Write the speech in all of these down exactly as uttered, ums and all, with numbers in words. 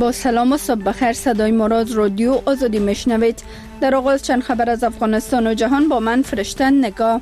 با سلام و صبح بخیر. صدای مراد رادیو آزادی میشنوید. در آغاز چند خبر از افغانستان و جهان با من فرشته نگاه.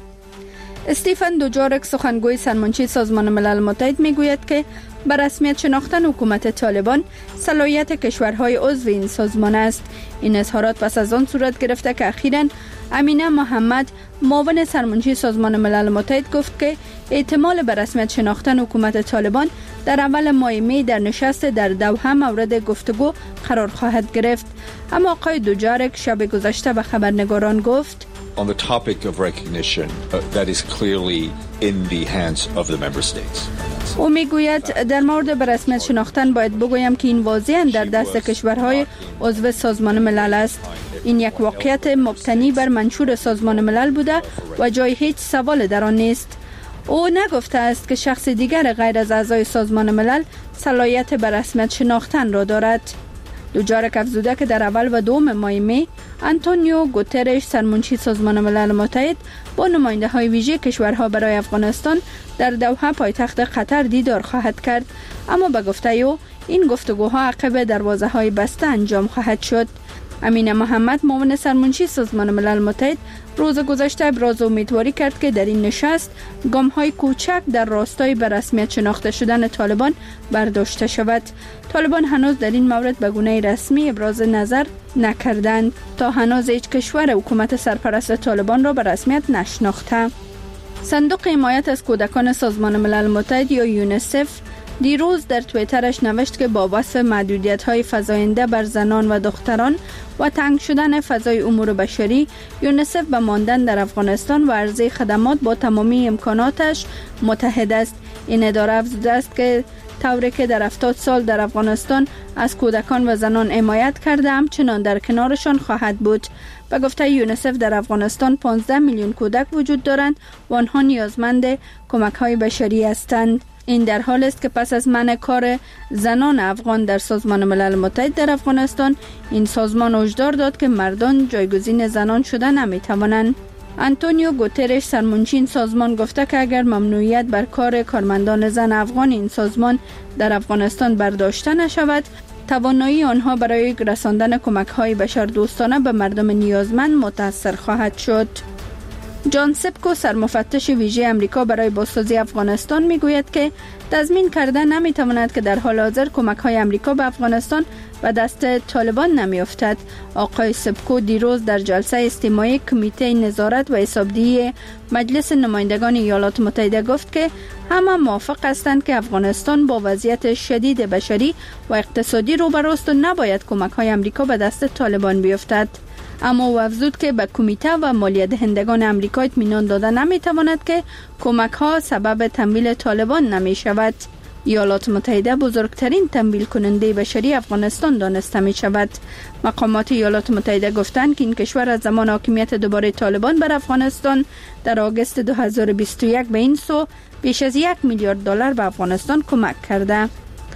استیفن دوجارک سخنگوی سرمنشی سازمان ملل متحد میگوید که بر رسمیت شناختن حکومت طالبان صلاحیت کشورهای عضو این سازمان است. این اظهارات پس از آن صورت گرفته که اخیراً امینه محمد معاون سرمنشی سازمان ملل متحد گفت که احتمال بر رسمیت شناختن حکومت طالبان در اول ماه می در نشست در دوحه مورد گفتگو قرار خواهد گرفت. اما آقای دوجارک شب گذشته به خبرنگاران گفت On the topic of recognition, uh, that is clearly in the hands of the member states. او میگوید در مورد به رسمیت شناختن باید بگویم که این واضحاً در دست کشورهای عضو سازمان ملل است. این یک واقعیت مبتنی بر منشور سازمان ملل بوده و جای هیچ سوال در آن نیست. او نگفته است که شخص دیگر غیر از اعضای سازمان ملل صلاحیت به رسمیت شناختن را دارد. دوجارک افزوده که در اول و دوم ماه می آنتونیو گوترش سرمنشی سازمان ملل متحد با نماینده های ویژه کشورها برای افغانستان در دوحه پایتخت قطر دیدار خواهد کرد، اما به گفته او این گفتگوها عقب دروازه های بسته انجام خواهد شد. امینه محمد معاون سرمنشی سازمان ملل متحد روز گذشته ابراز امیدواری کرد که در این نشست گام های کوچک در راستای به رسمیت شناخته شدن طالبان برداشته شود. طالبان هنوز در این مورد به گونه رسمی ابراز نظر نکردند. تا هنوز هیچ کشور حکومت سرپرست طالبان را به رسمیت نشناخته. صندوق حمایت از کودکان سازمان ملل متحد یا یونیسف دیروز در توییترش نوشت که با وصف محدودیت‌های فزاینده بر زنان و دختران و تنگ شدن فضای امور بشری، یونیسف به ماندن در افغانستان و عرضه خدمات با تمامی امکاناتش متحد است. این اداره افزوده است که طوری که در هفتاد سال در افغانستان از کودکان و زنان حمایت کرده، همچنان در کنارشان خواهد بود. به گفته یونیسف در افغانستان پانزده میلیون کودک وجود دارند و آنها نیازمند کمک‌های بشری هستند. این در حال است که پس از منع کار زنان افغان در سازمان ملل متحد در افغانستان، این سازمان هشدار داد که مردان جایگزین زنان شده نمی‌توانند. آنتونیو گوترش سرمنشی این سازمان گفته که اگر ممنوعیت بر کار کارمندان زن افغان این سازمان در افغانستان برداشته نشود، توانایی آنها برای رساندن کمک‌های بشردوستانه به مردم نیازمند متاثر خواهد شد. جان سپکو سرمفتش ویژه امریکا برای بازسازی افغانستان میگوید که تضمین کرده نمیتواند که در حال حاضر کمک‌های امریکا به افغانستان و دست طالبان نمیافتد. آقای سپکو دیروز در جلسه اجتماعی کمیته نظارت و حسابدهی مجلس نمایندگان ایالات متحده گفت که همه موافق هستند که افغانستان با وضعیت شدید بشری و اقتصادی روبروست و نباید کمک‌های امریکا به دست طالبان بیفتد. اما او افزود که به کمیته و مالیه دهندگان امریکا اطمینان داده نمیتواند که کمک ها سبب تمویل طالبان نمی شود. ایالات متحده بزرگترین تمویل کننده بشری افغانستان دانسته می شود. مقامات ایالات متحده گفتند که این کشور از زمان حاکمیت دوباره طالبان بر افغانستان در آگوست دو هزار و بیست و یک به این سو بیش از یک میلیارد دلار به افغانستان کمک کرده.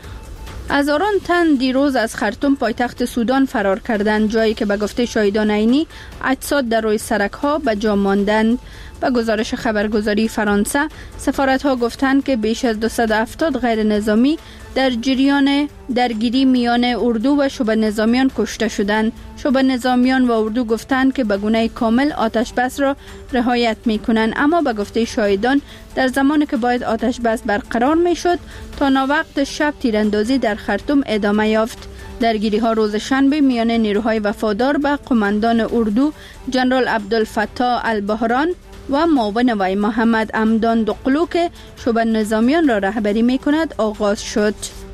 هزاران تن دیروز از خرطوم پایتخت سودان فرار کردند، جایی که به گفته شاهدان عینی اجساد در روی سرک‌ها به جا ماندند. به گزارش خبرگزاری فرانسه، سفارت‌ها گفتند که بیش از دویست و هفتاد غیر نظامی در جریان درگیری میان اردو و شبه نظامیان کشته شدند. شبه نظامیان و اردو گفتند که به گونه کامل آتش بس را رعایت می‌کنند، اما به گفته شاهدان در زمانی که باید آتش بس برقرار می‌شد تا ناوقت شب تیراندازی در خرطوم ادامه یافت. درگیری‌ها روز شنبه میان نیروهای وفادار به قماندان اردو جنرال عبدالفتاح البحران و معاون وی محمد امدان دقلو که شبه نظامیان را رهبری می کند آغاز شد.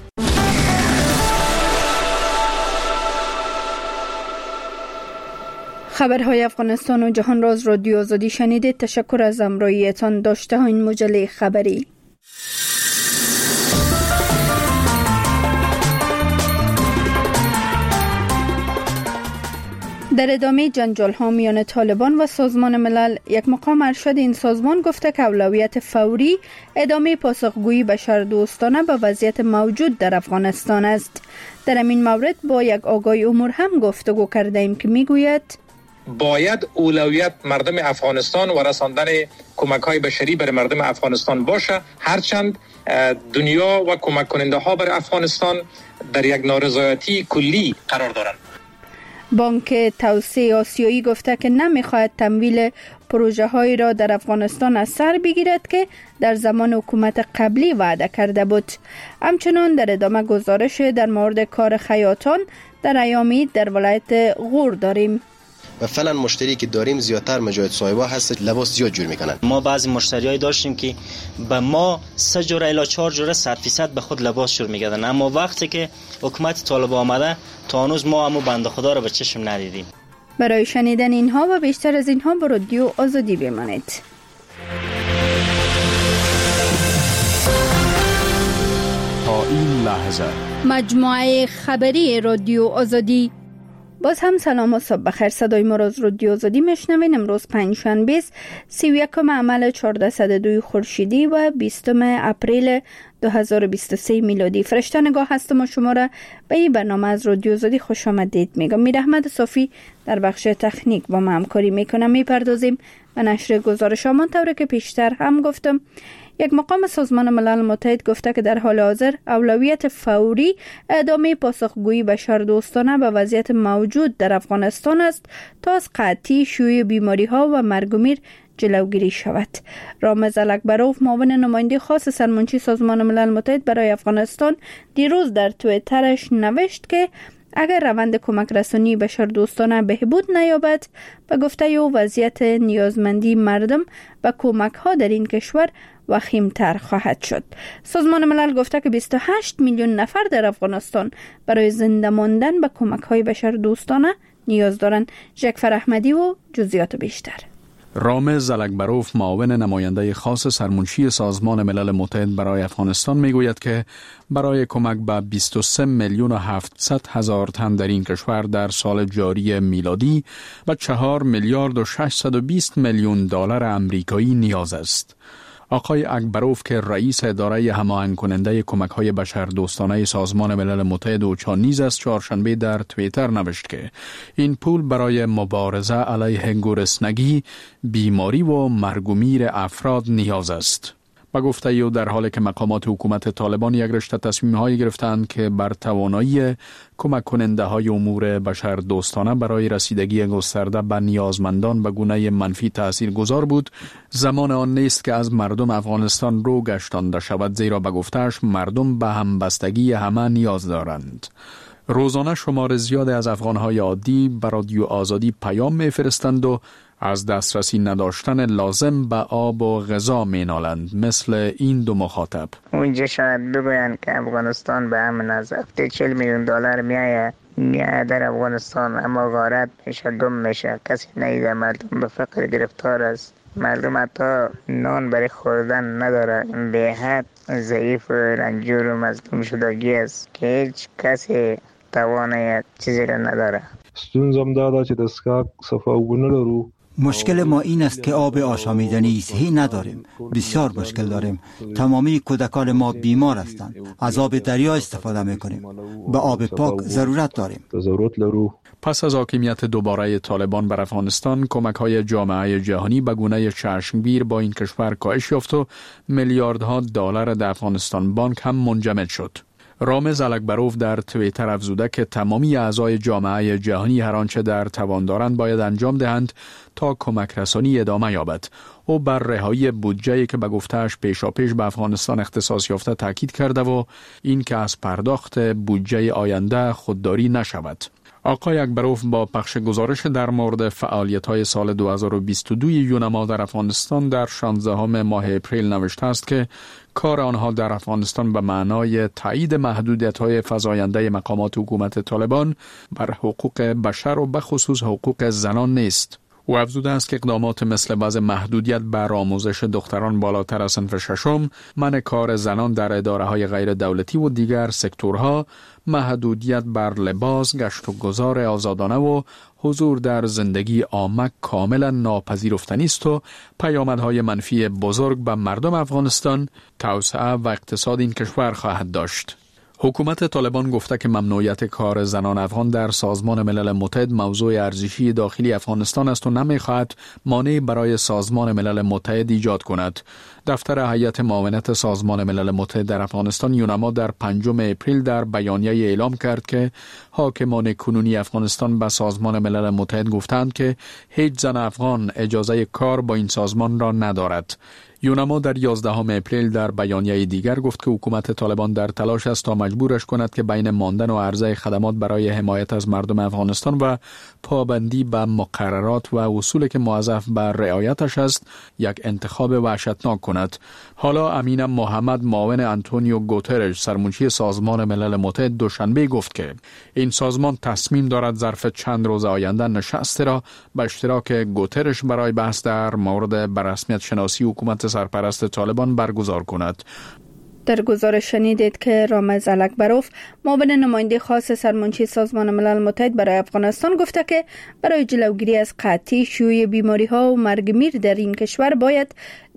خبرهای افغانستان و جهان را از رادیو آزادی شنیدید. تشکر از همراهیتان. داشته این مجله خبری. در ادامه جنجال ها میان طالبان و سازمان ملل، یک مقام ارشد این سازمان گفته که اولویت فوری ادامه پاسخگویی بشردوستانه به وضعیت موجود در افغانستان است. در این مورد با یک آگاه امور هم گفتگو کرده ایم که میگوید باید اولویت مردم افغانستان و رساندن کمک‌های بشری برای مردم افغانستان باشه، هرچند دنیا و کمک کننده ها برای افغانستان در یک نارضایتی کلی قرار دارند. بانک توسعه آسیایی گفته که نمیخواهد تمویل پروژه هایی را در افغانستان از سر بگیرد که در زمان حکومت قبلی وعده کرده بود. همچنان در ادامه گزارش در مورد کار خیاطان در ایامید در ولایت غور داریم. و فعلا مشتری که داریم زیادتر مجاهد صاحبا هست، لباس زیاد جور میکنن. ما بعضی مشتریای داشتیم که به ما سه جوره الی چهار جوره صد فیصد به خود لباس جور میکردن، اما وقتی که حکومت طالبان آمده تا هنوز ما همو بنده خدا رو به چشم ندیدیم. برای شنیدن اینها و بیشتر از اینها با رادیو آزادی بمانید. تا این لحظه مجموعه خبری رادیو آزادی. باز هم سلام و صبح بخیر. صدای ما را از رادیو آزادی میشنوین. امروز پنجشنبه است، سی و یکم عمل چهاردهصد و دو خورشیدی و بیستم اپریل دو هزار و بیست و سه میلادی. فرشته نگاه هستم و شما را به این برنامه از رادیو آزادی خوش آمدید میگم. میر احمد صافی در بخش تکنیک با ما همکاری میکنم. میپردازیم و نشر گزارش همان طوری که پیشتر هم گفتم. یک مقام سازمان ملل متحد گفته که در حال حاضر اولویت فوری ادامه پاسخگویی بشردوستانه به وضعیت موجود در افغانستان است تا از قحطی، شیوع بیماری ها و مرگ و میر جلوگیری شود. رامز الکبروف، معاون نماینده خاص سرمنشی سازمان ملل متحد برای افغانستان، دیروز در توییترش نوشت که اگر روند کمک رسانی بشردوستانه بهبود نیابد، به گفته او وضعیت نیازمندی مردم و کمک ها در این کشور وخیم‌تر خواهد شد. سازمان ملل گفته که بیست و هشت میلیون نفر در افغانستان برای زنده ماندن به کمک های بشردوستانه نیاز دارند. جعفر احمدی و جزئیات بیشتر. رامز الکبروف، معاون نماینده خاص سرمنشی سازمان ملل متحد برای افغانستان میگوید که برای کمک به بیست و سه میلیون و هفتصد هزار تن در این کشور در سال جاری میلادی و چهار میلیارد و ششصد و بیست میلیون دلار آمریکایی نیاز است. آقای اکبروف که رئیس اداره هماهنگ کننده کمک‌های بشردوستانه سازمان ملل متحد اوچا نیز است، چهارشنبه در توییتر نوشت که این پول برای مبارزه علیه گرسنگی، بیماری و مرگ و میر افراد نیاز است. با گفته او در حالی که مقامات حکومت طالبان یک رشته تصمیم‌هایی گرفتند که بر توانایی کمک کننده های امور بشردوستانه برای رسیدگی گسترده به نیازمندان به گونه منفی تأثیر گذار بود، زمان آن نیست که از مردم افغانستان رو گشتانده شود، زیرا به گفتهش مردم به همبستگی همه نیاز دارند. روزانه شمار زیاد از افغانهای عادی به رادیو آزادی پیام می‌فرستند و از دسترسی نداشتن لازم به آب و غذا مینالند، مثل این دو مخاطب. اونجا شاید بگویند که افغانستان به همین از هفته چهل میلیون دلار میایه میایه در افغانستان، اما غارت میشه، گم میشه، کسی نیده، مردم به فقر گرفتار است، مردم حتی نان برای خوردن نداره، به حد ضعیف و رنجور و مظلوم شدگی است که هیچ کسی توانه چیزی را نداره. ستونزم داده چې د څښاک صفا اوبه نه لرو. مشکل ما این است که آب آشامیدنی صحیح نداریم. بسیار مشکل داریم. تمامی کودکان ما بیمار هستند. از آب دریا استفاده میکنیم. به آب پاک ضرورت داریم. ضرورت لرو. پس از حاکمیت دوباره طالبان بر افغانستان، کمک‌های جامعه جهانی به گونه چشمگیر با این کشور کاهش یافت و میلیاردها دلار در افغانستان بانک هم منجمد شد. رامز الکبروف در توییتر افزوده که تمامی اعضای جامعه جهانی هر آنچه در توان دارند باید انجام دهند تا کمک رسانی ادامه یابد. او بر رهایی بودجه‌ای که به گفته‌اش پیشاپیش به افغانستان اختصاص یافته تاکید کرده و این که از پرداخت بودجه آینده خودداری نشود. آقای اکبروف با پخش گزارش در مورد فعالیت‌های سال دو هزار و بیست و دو یونما در افغانستان در شانزدهم ماه اپریل نوشته است که کار آنها در افغانستان به معنای تایید محدودیت‌های فزاینده مقامات حکومت طالبان بر حقوق بشر و به خصوص حقوق زنان نیست. او افزوده است که اقدامات مثل وضع محدودیت بر آموزش دختران بالاتر از صنف ششم، منع کار زنان در اداره‌های غیر دولتی و دیگر سکتورها، محدودیت بر لباس، گشت و گذار آزادانه و حضور در زندگی عامه کاملا ناپذیرفتنی است و پیامدهای منفی بزرگ به مردم افغانستان، توسعه و اقتصاد این کشور خواهد داشت. حکومت طالبان گفته که ممنوعیت کار زنان افغان در سازمان ملل متحد موضوع ارزشی داخلی افغانستان است و نمی‌خواهد مانعی برای سازمان ملل متحد ایجاد کند. دفتر هیئت معاونت سازمان ملل متحد در افغانستان یونما در پنجم اپریل در بیانیه اعلام کرد که حاکمان کنونی افغانستان به سازمان ملل متحد گفتند که هیچ زن افغان اجازه کار با این سازمان را ندارد. یونما در یازدهم اپریل در بیانیه دیگر گفت که حکومت طالبان در تلاش است تا مجبورش کند که بین ماندن و عرضه خدمات برای حمایت از مردم افغانستان و پابندی به مقررات و اصولی که موظف بر رعایتش است یک انتخاب وحشتناک کند. حالا امین محمد معاون آنتونیو گوترش سرمنشی سازمان ملل متحد دوشنبه گفت که این سازمان تصمیم دارد ظرف چند روز آینده نشستی را به اشتراک گوترش برای بحث در مورد بررسمیت شناسی حکومت سرپرست طالبان برگزار کند. در گزارش شنیدید که رامز الکبروف معاون نماینده خاص سرمنشی سازمان ملل متحد برای افغانستان گفته که برای جلوگیری از قحطی، شیوع بیماری ها و مرگ میر در این کشور باید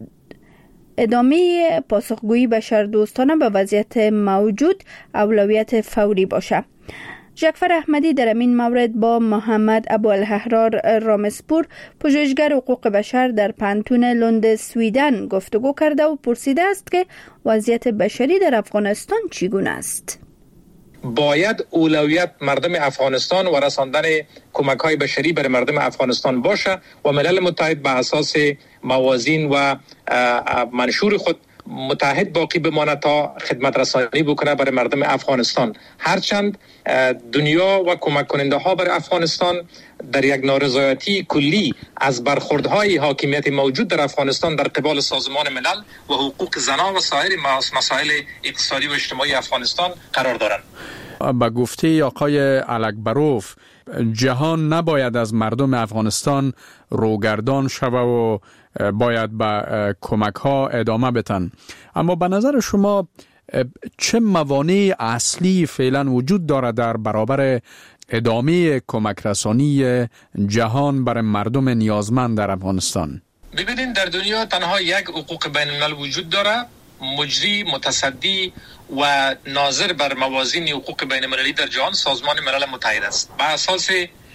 ادامه پاسخگویی بشردوستانه به وضعیت موجود اولویت فوری باشه. جعفر احمدی در این مورد با محمد ابوالاحرار رامسپور پژوهشگر حقوق بشر در پانتون لند سویدن گفتگو کرده و پرسیده است که وضعیت بشری در افغانستان چگونه است. باید اولویت مردم افغانستان و رساندن کمک‌های بشری برای مردم افغانستان باشه و ملل متحد به اساس موازین و منشور خود متحد باقی بماند تا خدمت رسانی بکنه برای مردم افغانستان. هرچند دنیا و کمک کننده ها برای افغانستان در یک نارضایتی کلی از برخوردهای حاکمیت موجود در افغانستان در قبال سازمان ملل و حقوق زنان و سایر مسائل اقتصادی و اجتماعی افغانستان قرار دارند. با گفته آقای الکبروف جهان نباید از مردم افغانستان روگردان شوه و باید به کمک ها ادامه بدن. اما به نظر شما چه موانع اصلی فعلا وجود دارد در برابر ادامه کمک رسانی جهان برای مردم نیازمند در افغانستان؟ ببینید در دنیا تنها یک حقوق بین الملل وجود داره، مجری، متصدی و ناظر بر موازین حقوق بین المللی در جهان سازمان ملل متحد است. به اساس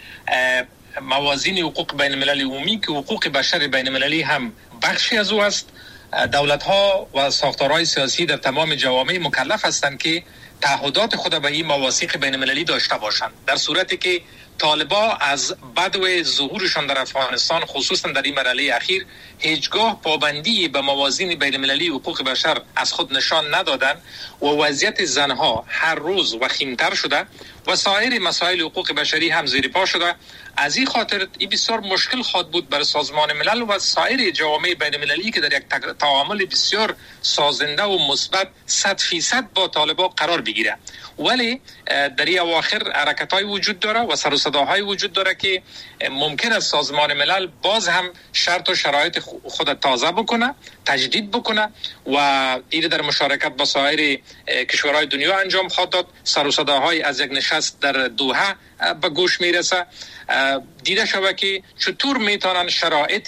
موازین حقوق بین المللی عمومی که حقوق بشر بین المللی هم بخشی از او است، دولت‌ها و ساختارهای سیاسی در تمام جوامع مکلف هستند که تعهدات خود به این مواثیق بین المللی داشته باشند. در صورتی که طالبان از بدو ظهورشان در افغانستان خصوصا در این مرحله اخیر هیچگاه پابندی به موازین بین المللی حقوق بشر از خود نشان ندادند و وضعیت زنها هر روز وخیمتر شده و سایر مسائل حقوق بشری هم زیر پا شده. از این خاطر این بسیار مشکل خواهد بود برای سازمان ملل و سایر جوامع بین المللی که در یک تعامل بسیار سازنده و مثبت صد فیصد با طالبان قرار بگیره. ولی در این اواخر حرکت‌های وجود داره و سر و صداهای وجود داره که ممکن است سازمان ملل باز هم شرط و شرایط خود تازه بکنه، تجدید بکنه و این در مشارکت با سایر کشورهای دنیا انجام خواهد داد. سر و صداهای از یک نشست در دوحه به گوش میرسه. دیده شود که چطور میتونن شرایط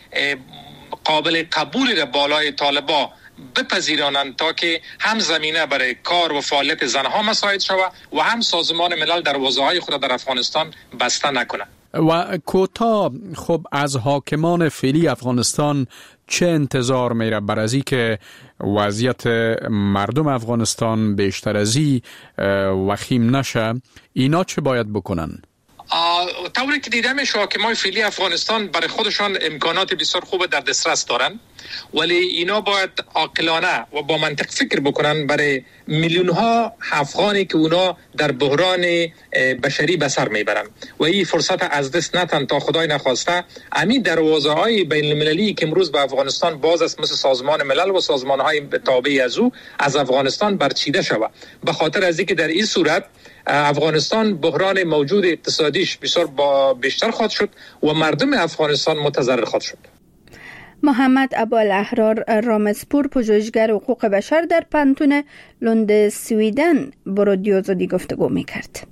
قابل قبولی را بالای طالبان بپذیرانند تا که هم زمینه برای کار و فعالیت زنها مساعد شود و هم سازمان ملل دروازه‌های خود در افغانستان بسته نکنه. و کوتاه خب از حاکمان فعلی افغانستان چه انتظار میره بر از که وضعیت مردم افغانستان بیشتر از این وخیم نشه؟ اینا چه باید بکنن؟ طوری که دیده میشه حاکمان فعلی افغانستان برای خودشان امکانات بسیار خوب در دسترس دارن، ولی اینا باید عاقلانه و با منطق فکر بکنن برای میلیون ها افغانی که اونا در بحران بشری به سر میبرن و این فرصت از دست نتن تا خدای نخواسته همین دروازه های بین المللی که امروز به افغانستان باز است مثل سازمان ملل و سازمان های تابع از او از افغانستان برچیده شود. به خاطر از اینکه در این صورت افغانستان بحران موجود اقتصادیش بسیار بیشتر خواهد شد و مردم افغانستان متضرر خواهد شد. محمد ابوالاحرار رامسپور پژوهشگر حقوق بشر در پانتون لند سویدن با رادیو آزادی گفتگو می‌کرد.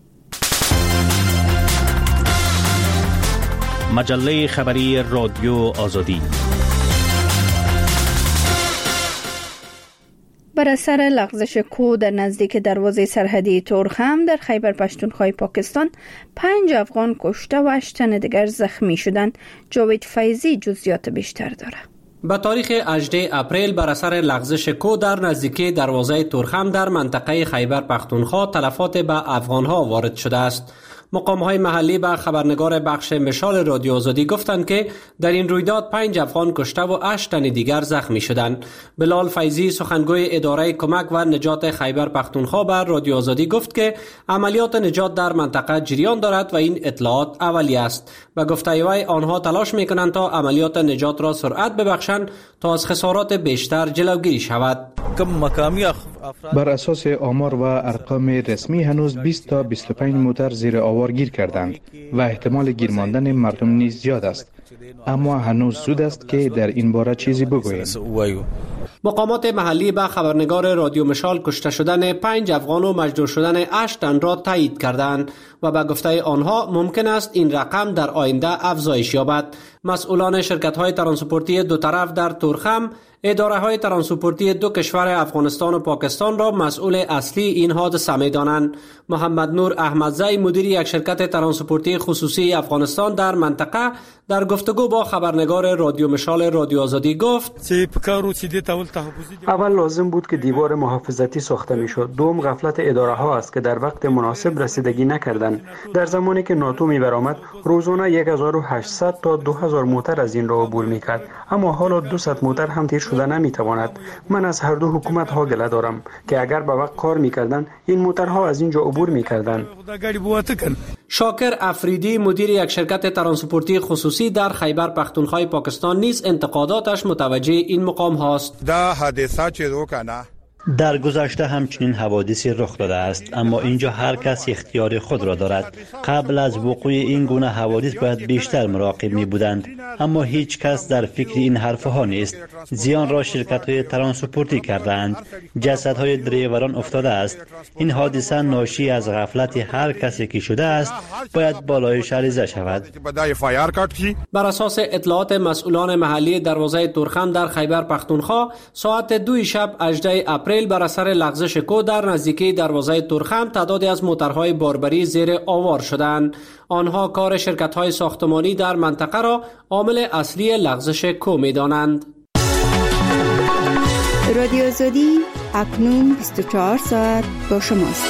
مجله خبری رادیو آزادی. بر اثر لغزش کو در نزدیک دروازه سرحدی تورخم در خیبر پختونخوا پاکستان پنج افغان کشته و هشت تن دیگر زخمی شدند. جاوید فیضی جزئیات بیشتر داره. به تاریخ هجدهم اپریل بر اثر لغزش کو در نزدیکی دروازه تورخم در منطقه خیبر پختونخوا تلفات به افغانها وارد شده است. مقام‌های محلی به خبرنگار بخش مشال رادیو آزادی گفتند که در این رویداد پنج افغان کشته و هشت تن دیگر زخمی شدند. بلال فیضی سخنگوی اداره کمک و نجات خیبر پختونخوا به رادیو آزادی گفت که عملیات نجات در منطقه جریان دارد و این اطلاعات اولیه است. به گفته وی آنها تلاش می‌کنند تا عملیات نجات را سرعت ببخشند تا از خسارات بیشتر جلوگیری شود. بر اساس آمار و ارقام رسمی هنوز بیست تا بیست و پنج موتر زیر آوار گیر کردند و احتمال گیر ماندن مردم نیز زیاد است، اما هنوز زود است که در این باره چیزی بگوییم. مقامات محلی به خبرنگار رادیو مشال کشته شدن پنج افغان و مجروح شدن هشت تن را تایید کردند و به گفته آنها ممکن است این رقم در آینده افزایش یابد. مسئولان شرکت‌های ترانسپورتی دو طرف در تورخم اداره‌های ترانسپورتی دو کشور افغانستان و پاکستان را مسئول اصلی این حادثه می‌دانند. محمد نور احمدزی مدیر یک شرکت ترانسپورتی خصوصی افغانستان در منطقه در گفتگو با خبرنگار رادیو مشال رادیو آزادی گفت: اول لازم بود که دیوار محافظتی ساخته می‌شد. دوم غفلت اداره‌ها است که در وقت مناسب رسیدگی نکردند. در زمانی که ناتو می‌برآمد روزانه هزار و هشتصد تا دو هزار موتر از این را عبور می‌کرد، اما حالا دویست موتر هم تیر شده نمی‌تواند. من از هر دو حکومت ها گله دارم که اگر به وقت کار می‌کردند این موترها از اینجا عبور می‌کردند. شاکر افریدی مدیر یک شرکت ترانسپورتی خصوصی در خیبر پختونخوا پاکستان نیز انتقاداتش متوجه این مقام هاست. در گذشته همچنین حوادثی رخ داده است، اما اینجا هر کس اختیار خود را دارد. قبل از وقوع این گونه حوادث باید بیشتر مراقب می بودند، اما هیچ کس در فکر این حرفها نیست. زیان را شرکت های ترانسپورتی کردند، جسدهای دریوران افتاده است. این حادثه ناشی از غفلت هر کسی که شده است، باید بالایش عریضه شود. بر اساس اطلاعات مسئولان محلی دروازه تورخم در خیبر پختونخوا ساعت دو شب هجدهم اپریل بر اثر لغزش کو در نزدیکی دروازه تورخم تعدادی از موترهای باربری زیر آوار شدند. آنها کار شرکت‌های ساختمانی در منطقه را عامل اصلی لغزش کو می‌دانند. رادیو آزادی اکنون بیست و چهار ساعت با شماست.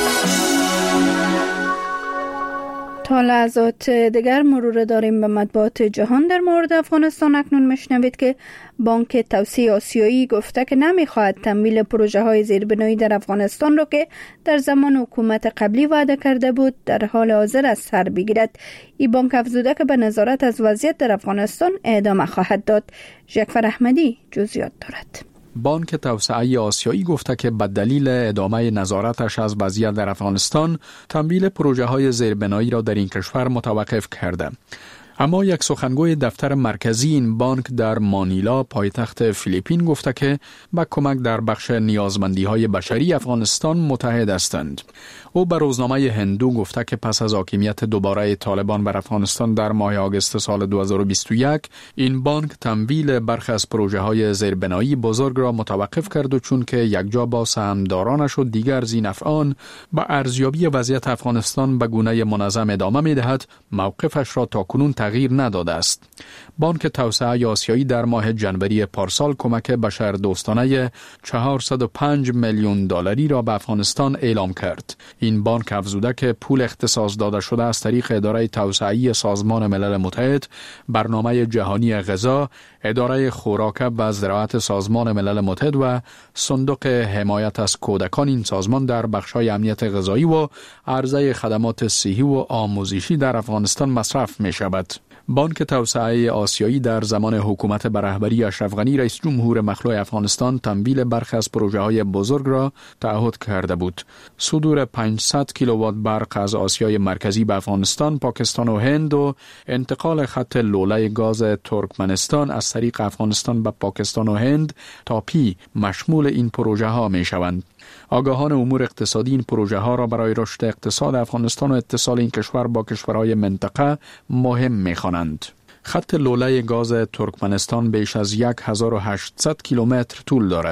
تا لحظات دیگر مرور داریم به مطبوعات جهان در مورد افغانستان. اکنون میشنوید که بانک توسعه آسیایی گفته که نمیخواهد تمویل پروژه های زیربنایی در افغانستان را که در زمان حکومت قبلی وعده کرده بود در حال حاضر از سر بگیرد. این بانک افزوده که به نظارت از وضعیت در افغانستان ادامه خواهد داد. جعفر احمدی جزئیات دارد. بانک توسعه آسیایی گفته که به دلیل ادامه نظارتش از وضعیت در افغانستان تمویل پروژه های زیربنایی را در این کشور متوقف کرده. اما یک سخنگوی دفتر مرکزی این بانک در مانیلا پایتخت فیلیپین گفته که با کمک در بخش نیازمندی های بشری افغانستان متحد هستند. او به روزنامه هندو گفته که پس از حاکمیت دوباره طالبان بر افغانستان در ماه آگوست سال دو هزار و بیست و یک این بانک تمویل برخی از پروژه های زیربنایی بزرگ را متوقف کرد و چون که یکجا با سهامدارانش و دیگر ذینفعان به ارزیابی وضعیت افغانستان به گونه منظم ادامه می‌دهد، موقفش را تاکنون تغییر نداده است. بانک توسعه آسیایی در ماه جنوری پارسال کمک بشردوستانه چهارصد و پنج میلیون دلاری را به افغانستان اعلام کرد. این بانک افزوده که پول اختصاص داده شده از طریق اداره توسعه‌ای سازمان ملل متحد، برنامه جهانی غذا، اداره خوراک و زراعت سازمان ملل متحد و صندوق حمایت از کودکان این سازمان در بخش‌های امنیت غذایی و عرضه خدمات صحی و آموزشی در افغانستان مصرف می‌شود. بانک توسعه آسیایی در زمان حکومت به رهبری اشرف غنی رئیس جمهور مخلوع افغانستان تمویل برخی از پروژه‌های بزرگ را تعهد کرده بود. صدور پانصد کیلووات برق از آسیای مرکزی به افغانستان، پاکستان و هند و انتقال خط لوله گاز ترکمنستان از طریق افغانستان به پاکستان و هند تا پی مشمول این پروژه ها می شوند. آگاهان امور اقتصادی این پروژه ها را برای رشد اقتصاد افغانستان و اتصال این کشور با کشورهای منطقه مهم می خوانند. خط لوله گاز ترکمنستان بیش از هزار و هشتصد کیلومتر طول دارد.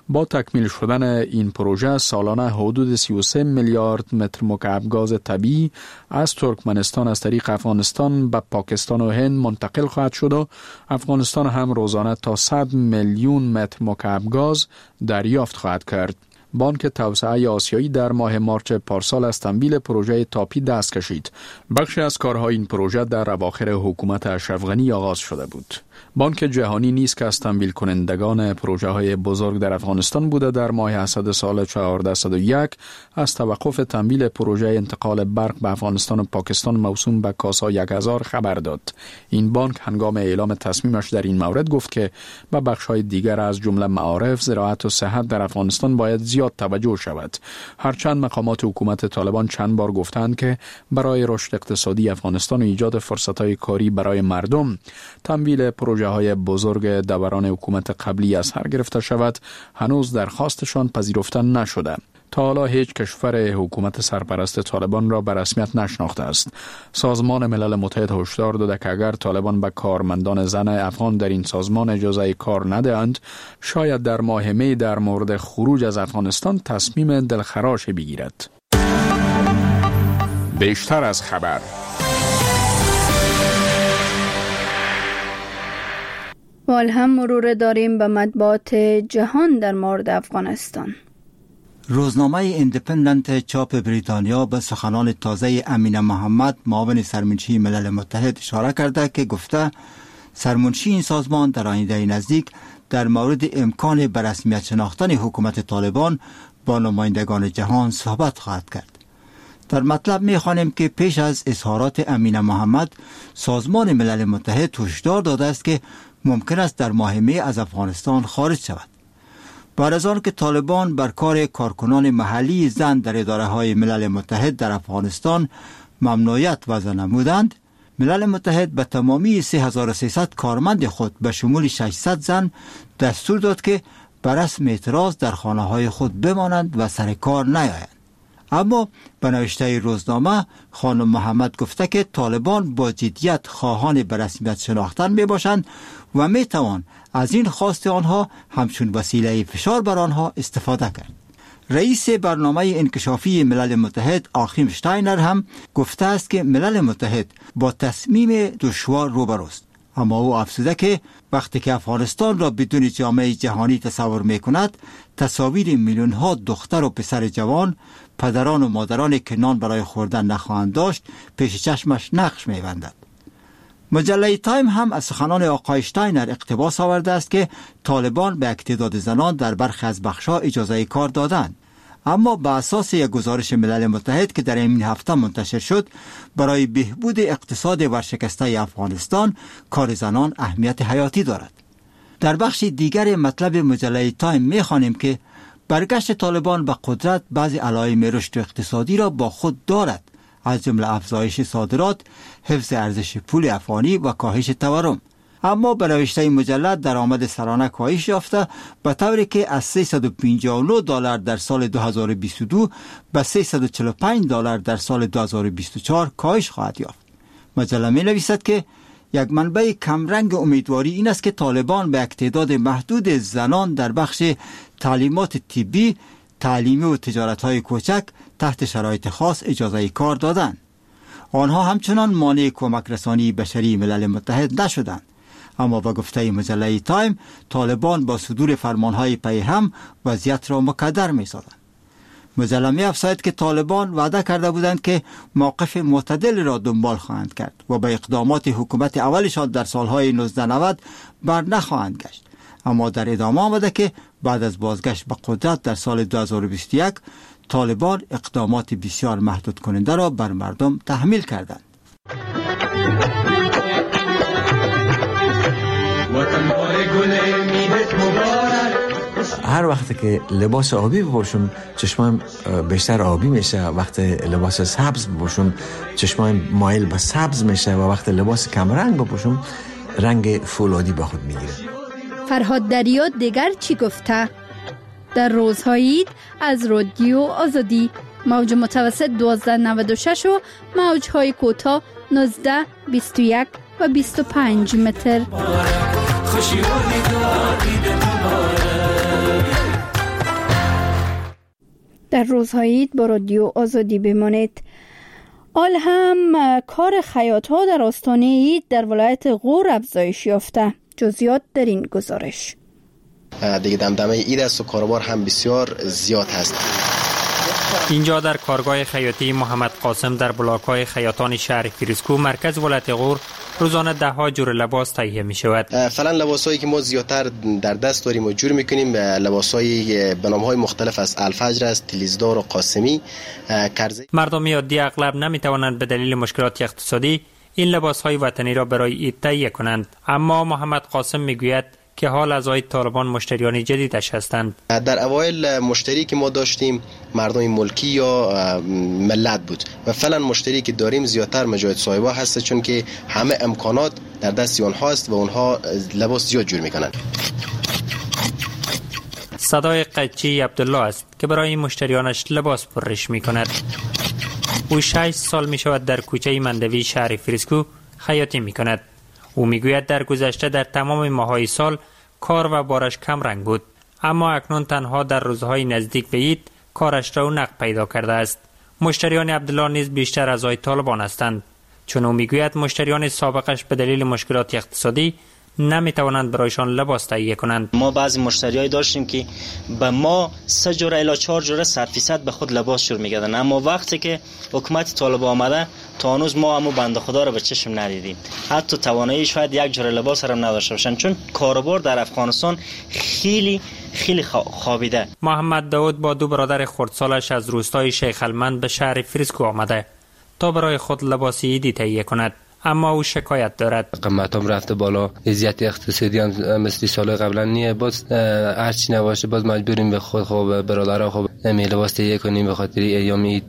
با تکمیل شدن این پروژه سالانه حدود سی و سه میلیارد متر مکعب گاز طبیعی از ترکمنستان از طریق افغانستان به پاکستان و هند منتقل خواهد شد و افغانستان هم روزانه تا صد میلیون متر مکعب گاز دریافت خواهد کرد. بانک توسعه آسیایی در ماه مارچ پارسال از تمویل پروژه تاپی دست کشید. بخشی از کارهای این پروژه در اواخر حکومت اشرف غنی آغاز شده بود. بانک جهانی نیز که از تمویل کنندگان پروژه های بزرگ در افغانستان بوده در ماه اسد سال چهاردهصد و یک از توقف تمویل پروژه انتقال برق به افغانستان و پاکستان موسوم به کاسا یک هزار خبر داد. این بانک هنگام اعلام تصمیمش در این مورد گفت که به بخش‌های دیگر از جمله معارف، زراعت و صحت در افغانستان باید زیاد توجه شود. هرچند مقامات حکومت طالبان چند بار گفتند که برای رشد اقتصادی افغانستان و ایجاد فرصت‌های کاری برای مردم تمویل پروژه های بزرگ دوران حکومت قبلی از سر گرفته شود، هنوز درخواستشان پذیرفته نشده. تا حالا هیچ کشور حکومت سرپرست طالبان را به رسمیت نشناخته است. سازمان ملل متحد هشدار داده که اگر طالبان به کارمندان زن افغان در این سازمان اجازه کار ندهند، شاید در ماه می در مورد خروج از افغانستان تصمیم دلخراش بگیرد. بیشتر از خبر. وال هم مرور داریم به مطبوعات جهان در مورد افغانستان. روزنامه ایندیپندنت چاپ بریتانیا به سخنان تازه امین محمد معاون سرمنشی ملل متحد اشاره کرده که گفته سرمنشی این سازمان در آینده نزدیک در مورد امکان به رسمیت شناختن حکومت طالبان با نمایندگان جهان صحبت خواهد کرد. در مطلب می‌خوانیم که پیش از اظهارات امین محمد سازمان ملل متحد هشدار داده است که ممکن است در ماه می از افغانستان خارج شود. بعد از آن که طالبان بر کار کارکنان محلی زن در اداره های ملل متحد در افغانستان ممنوعیت وضع نمودند، ملل متحد به تمامی سه هزار و سیصد کارمند خود به شمول ششصد زن دستور داد که بر رسم اعتراض در خانه های خود بمانند و سر کار نیایند. اما به نوشته روزنامه خانم محمد گفته که طالبان با جدیت خواهان به رسمیت شناختن می باشند و می توان از این خواست آنها همچون وسیله فشار بر آنها استفاده کرد. رئیس برنامه انکشافی ملل متحد آخیم شتاینر هم گفته است که ملل متحد با تصمیم دشوار روبروست، اما او افزوده که وقتی که افغانستان را بدون جامعه جهانی تصور می کند، تصاویر میلیون ها دختر و پسر جوان، پدران و مادرانی که نان برای خوردن نخواهند داشت پیش چشمش نقش می بندد. مجله تایم هم از سخنان آقای شتاینر اقتباس آورده است که طالبان به یک تعداد زنان در برخی از بخش‌ها اجازه کار دادند، اما به اساس یک گزارش ملل متحد که در این هفته منتشر شد، برای بهبود اقتصاد ورشکسته افغانستان کار زنان اهمیت حیاتی دارد. در بخش دیگر مطلب مجله تایم می‌خوانیم که برگشت طالبان به قدرت بعضی علائم رشد اقتصادی را با خود دارد، از جمله افزایش صادرات، حفظ ارزش پول افغانی و کاهش تورم. اما به نوشته مجله درآمد سرانه کاهش یافته به طوری که از سیصد و پنجاه و نه دلار در سال دو هزار و بیست و دو به سیصد و چهل و پنج دلار در سال دو هزار و بیست و چهار کاهش خواهد یافت. مجله می نویسد که یک منبع کمرنگ امیدواری این است که طالبان به یک تعداد محدود زنان در بخش تعلیمات طبی، تعلیمی و تجارت‌های کوچک تحت شرایط خاص اجازه کار دادند. آنها همچنان مانع کمک رسانی بشری ملل متحد نشدند. اما با گفته مجله تایم، طالبان با صدور فرمانهای پی هم وضعیت را مکدر می سازند. مجله می افزاید که طالبان وعده کرده بودند که موقف معتدل را دنبال خواهند کرد و به اقدامات حکومت اولشان در سالهای نوزده نود بر نخواهند گشت. اما در ادامه آمده که بعد از بازگشت به قدرت در سال دو هزار و بیست و یک طالبان اقدامات بسیار محدود کننده را بر مردم تحمیل کردند. هر وقت که لباس آبی بپوشم چشمم بیشتر آبی میشه، وقت لباس سبز بپوشم چشمم مایل به سبز میشه و وقت لباس کمرنگ بپوشم رنگ فولادی به خود میگیره. فرهاد دریا دیگر چی گفته؟ در روزهای عید از رادیو آزادی موج متوسط دوازده نود و شش و موجهای کوتاه نوزده، بیست و یک و بیست و پنج متر. در روزهای عید با رادیو آزادی بمانید. آل هم کار خیاط‌ها در آستانه عید در ولایت غور افزایش یافته. جزئیات در این گزارش. دیگه دمدمه عید است و کاروبار هم بسیار زیاد هست. اینجا در کارگاه خیاطی محمد قاسم در بلاک‌های خیاطان شهر فریسکو مرکز ولایت غور روزانه ده ها جور لباس تهیه می شود. فعلا لباسایی که ما زیادتر در دست داریم و جور میکنیم لباسایی به نام‌های مختلف از الفجر است، تلیزدار و قاسمی. کرزه مردم عادی اغلب نمی توانند به دلیل مشکلات اقتصادی این لباس‌های وطنی را برای عید تهیه کنند، اما محمد قاسم میگوید که حال از عید طالبان مشتریان جدیدش هستند. در اوایل مشتری که ما داشتیم مردم ملکی یا ملت بود و فعلا مشتری که داریم زیادتر مجاهد صاحبا هست، چون که همه امکانات در دست اونها است و اونها لباس زیاد جور میکنند. صدای قچی عبدالله است که برای مشتریانش لباس پرش میکند. او شش سال می شود در کوچه مندوی شهر فریسکو خیاطی میکند. او میگوید در گذشته در تمام ماهای سال کار و بارش کم رنگ بود، اما اکنون تنها در روزهای نزدیک به عید کارش رونق پیدا کرده است. مشتریان عبدالله نیز بیشتر از آی طالبان هستند، چون او میگوید مشتریان سابقش به دلیل مشکلات اقتصادی نمیتوانند برایشان لباس تهیه کنند. ما بعضی مشتریای داشتیم که به ما سه جوره الی چهار جوره صد فیصد به خود لباس شروع می‌کردن، اما وقتی که حکومت طالب آمده تا هنوز ما همو بنده خدا رو به چشم ندیدیم. حتی توانایی شاید یک جوره لباس هم نداشته باشن، چون کاروبار در افغانستان خیلی خیلی خوابیده. محمد داود با دو برادر خردسالش از روستای شیخ المند به شهر فریسکو آمده تا برای خود لباس عیدی تهیه کند، اما او شکایت دارد. قیمتام رفته بالا، وضعیت اقتصادی هم مثل سال قبلا نیه، باز هرچی نباشه باز مجبوریم به خود خب برادرها خب نمی لباس تهیه کنیم به خاطر ایام عید.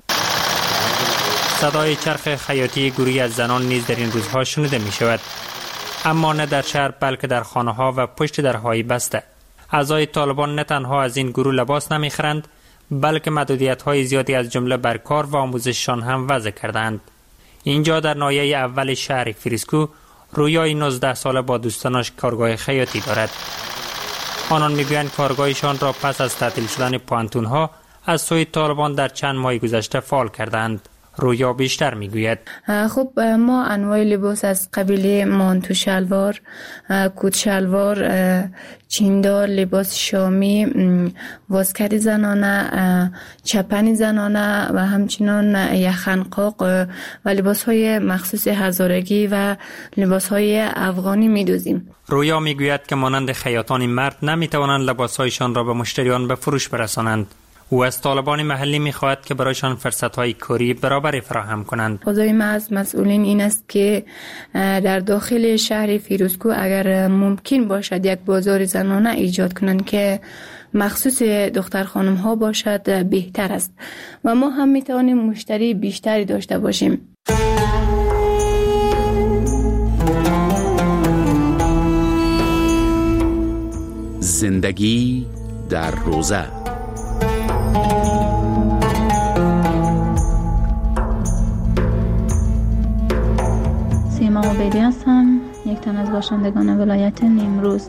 صدای چرخ خیاطی گروهی از زنان نیز در این روزها شنیده می شود، اما نه در شهر بلکه در خانه ها و پشت درهای بسته. اعضای طالبان نه تنها از این گروه لباس نمی خرند، بلکه محدودیت های زیادی از جمله بر کار و آموزششان هم وضع کردند. اینجا در ناحیه اول شهر فریسکو رویای نوزده ساله با دوستانش کارگاه خیاطی دارد. آنان میگویند کارگاهشان را پس از تعطیل شدن پانتونها از سوی طالبان در چند ماه گذشته فعال کردند. رویا بیشتر میگوید خب ما انواع لباس از قبیل مانتو شلوار، کت شلوار، چیندار، لباس شامی، واسکری زنانه، چپنی زنانه و همچنان یخنقاق و لباس های مخصوص هزارگی و لباس های افغانی میدوزیم. رویا میگوید که مانند خیاطان مرد نمیتوانند لباس هایشان را به مشتریان به فروش برسانند. او از طالبان محلی می‌خواهد که برایشان فرصت‌های کاری برابری فراهم کنند. خواهش ما از مسئولین این است که در داخل شهر فیروزکو اگر ممکن باشد یک بازار زنانه ایجاد کنند که مخصوص دختر خانم ها باشد بهتر است و ما هم می‌توانیم مشتری بیشتری داشته باشیم. زندگی در روزه. سیما عبیدی هستم، یک تن از باشندگان ولایت نیمروز.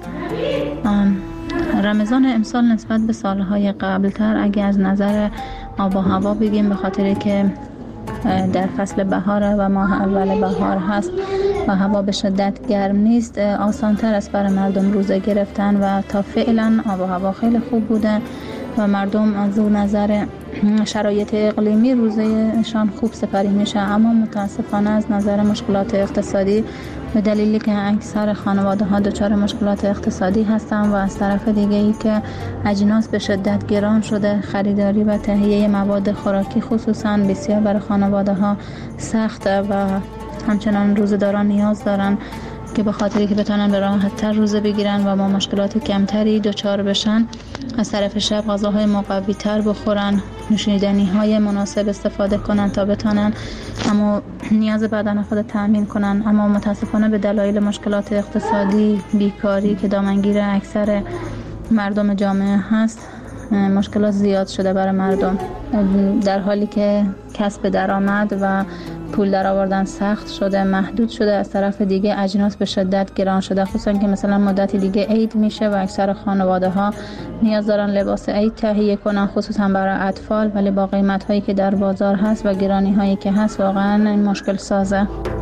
رمضان امسال نسبت به سالهای قبلتر اگه از نظر آب و هوا بگیم، به خاطر که در فصل بهاره و ماه اول بهار هست و هوا به شدت گرم نیست، آسان‌تر است برای مردم روزه گرفتن و تا فعلا آب و هوا خیلی خوب بوده و مردم از اون نظر شرایط اقلیمی روزهشان خوب سپری میشه. اما متاسفانه از نظر مشکلات اقتصادی به دلیلی که اکثر خانواده ها دچار مشکلات اقتصادی هستند و از طرف دیگه ای که اجناس به شدت گران شده، خریداری و تهیه مواد خوراکی خصوصا بسیار برای خانواده ها سخته و همچنان روزه‌داران نیاز دارن که به خاطری که بتونن به راحت تر روزه بگیرن و با مشکلات کمتری دچار بشن، از طرف شب غذاهای مقوی تر بخورن، نوشیدنی های مناسب استفاده کنن تا بتونن اما نیاز بدن خود تامین کنن. اما متاسفانه به دلایل مشکلات اقتصادی، بیکاری که دامنگیر اکثر مردم جامعه هست، مشکلات زیاد شده برای مردم، در حالی که کسب درآمد و پول در آوردن سخت شده، محدود شده. از طرف دیگه اجناس به شدت گران شده، خصوصا که مثلا مدت دیگه عید میشه و اکثر خانواده ها نیاز دارن لباس عید تهیه کنن، خصوصا برای اطفال، ولی با قیمت هایی که در بازار هست و گرانی هایی که هست واقعا این مشکل سازه.